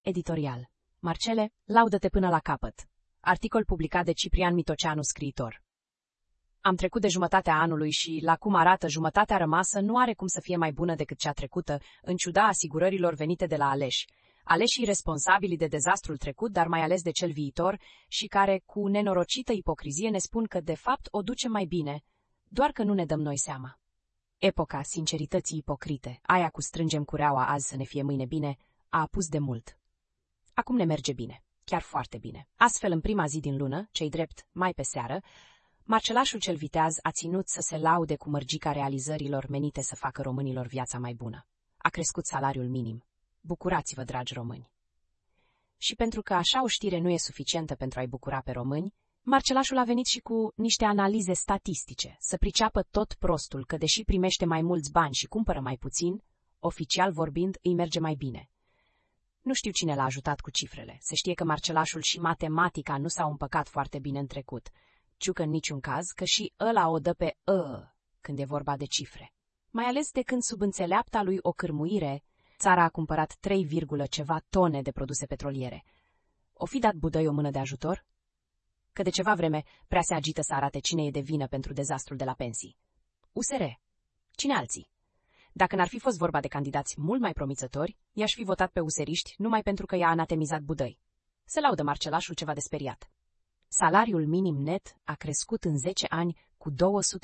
Editorial. Marcele, laudă-te până la capăt. Articol publicat de Ciprian Mitoceanu, scriitor. Am trecut de jumătatea anului și, la cum arată, jumătatea rămasă nu are cum să fie mai bună decât cea trecută, în ciuda asigurărilor venite de la aleși. Aleșii responsabili de dezastrul trecut, dar mai ales de cel viitor, și care, cu nenorocită ipocrizie, ne spun că, de fapt, o ducem mai bine, doar că nu ne dăm noi seama. Epoca sincerității ipocrite, aia cu strângem cureaua azi să ne fie mâine bine, a apus de mult. Acum ne merge bine, chiar foarte bine. Astfel, în prima zi din lună, cei drept, mai pe seară, Marcelașul cel viteaz a ținut să se laude cu mărgica realizărilor menite să facă românilor viața mai bună. A crescut salariul minim. Bucurați-vă, dragi români! Și pentru că așa o știre nu e suficientă pentru a-i bucura pe români, Marcelașul a venit și cu niște analize statistice, să priceapă tot prostul că, deși primește mai mulți bani și cumpără mai puțin, oficial vorbind, îi merge mai bine. Nu știu cine l-a ajutat cu cifrele. Se știe că Marcelașul și matematica nu s-au împăcat foarte bine în trecut. Ciucă în niciun caz că și ăla o dă pe când e vorba de cifre. Mai ales de când, sub înțeleapta lui o cârmuire, țara a cumpărat 3, ceva tone de produse petroliere. O fi dat Budăi o mână de ajutor? Că de ceva vreme prea se agită să arate cine e de vină pentru dezastrul de la pensii. USR. Cine alții? Dacă n-ar fi fost vorba de candidați mult mai promițători, i-aș fi votat pe useriști numai pentru că i-a anatemizat Budăi. Se laudă Marcelașul ceva de speriat. Salariul minim net a crescut în 10 ani cu 293%.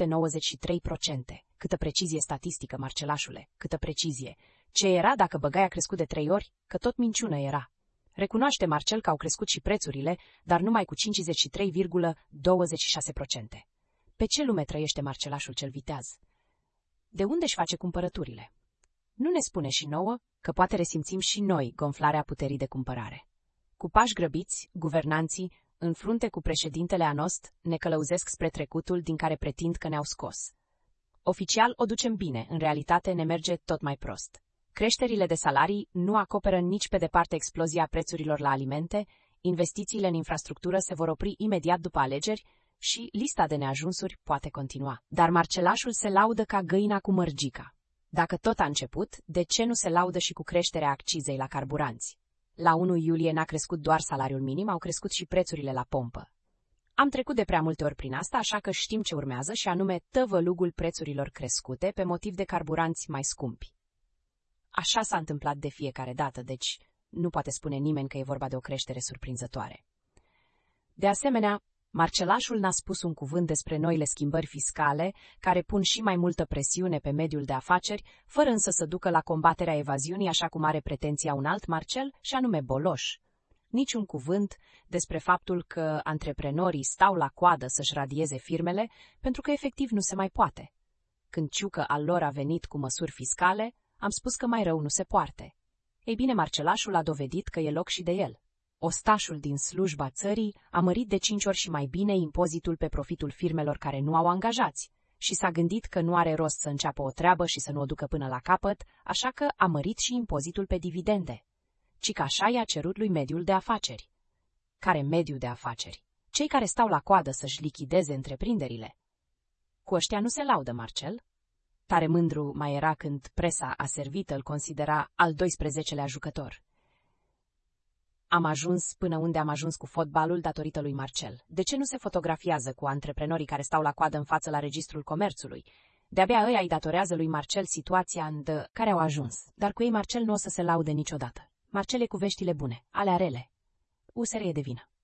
Câtă precizie statistică, Marcelașule, câtă precizie. Ce era dacă băgai a crescut de 3 ori? Că tot minciună era. Recunoaște Marcel că au crescut și prețurile, dar numai cu 53,26%. Pe ce lume trăiește Marcelașul cel viteaz? De unde își face cumpărăturile? Nu ne spune și nouă că poate resimțim și noi gonflarea puterii de cumpărare. Cu pași grăbiți, guvernanții, în frunte cu președintele anost, ne călăuzesc spre trecutul din care pretind că ne-au scos. Oficial o ducem bine, în realitate ne merge tot mai prost. Creșterile de salarii nu acoperă nici pe departe explozia prețurilor la alimente, investițiile în infrastructură se vor opri imediat după alegeri și lista de neajunsuri poate continua. Dar Marcelașul se laudă ca găina cu mărgica. Dacă tot a început, de ce nu se laudă și cu creșterea accizei la carburanți? La 1 iulie n-a crescut doar salariul minim, au crescut și prețurile la pompă. Am trecut de prea multe ori prin asta, așa că știm ce urmează și anume tăvălugul prețurilor crescute pe motiv de carburanți mai scumpi. Așa s-a întâmplat de fiecare dată, deci nu poate spune nimeni că e vorba de o creștere surprinzătoare. De asemenea, Marcelașul n-a spus un cuvânt despre noile schimbări fiscale, care pun și mai multă presiune pe mediul de afaceri, fără însă să ducă la combaterea evaziunii, așa cum are pretenția un alt Marcel, și anume Boloș. Niciun cuvânt despre faptul că antreprenorii stau la coadă să-și radieze firmele, pentru că efectiv nu se mai poate. Când Ciucă al lor a venit cu măsuri fiscale, am spus că mai rău nu se poarte. Ei bine, Marcelașul a dovedit că e loc și de el. Ostașul din slujba țării a mărit de 5 ori și mai bine impozitul pe profitul firmelor care nu au angajați și s-a gândit că nu are rost să înceapă o treabă și să nu o ducă până la capăt, așa că a mărit și impozitul pe dividende. Cică așa i-a cerut lui mediul de afaceri. Care mediu de afaceri? Cei care stau la coadă să-și lichideze întreprinderile. Cu ăștia nu se laudă Marcel? Tare mândru mai era când presa aservită îl considera al 12-lea jucător. Am ajuns până unde am ajuns cu fotbalul datorită lui Marcel. De ce nu se fotografiază cu antreprenorii care stau la coadă în față la Registrul Comerțului? De-abia ăia îi datorează lui Marcel situația în care au ajuns, dar cu ei Marcel nu o să se laude niciodată. Marcel e cu veștile bune, alea rele. USR e de vină.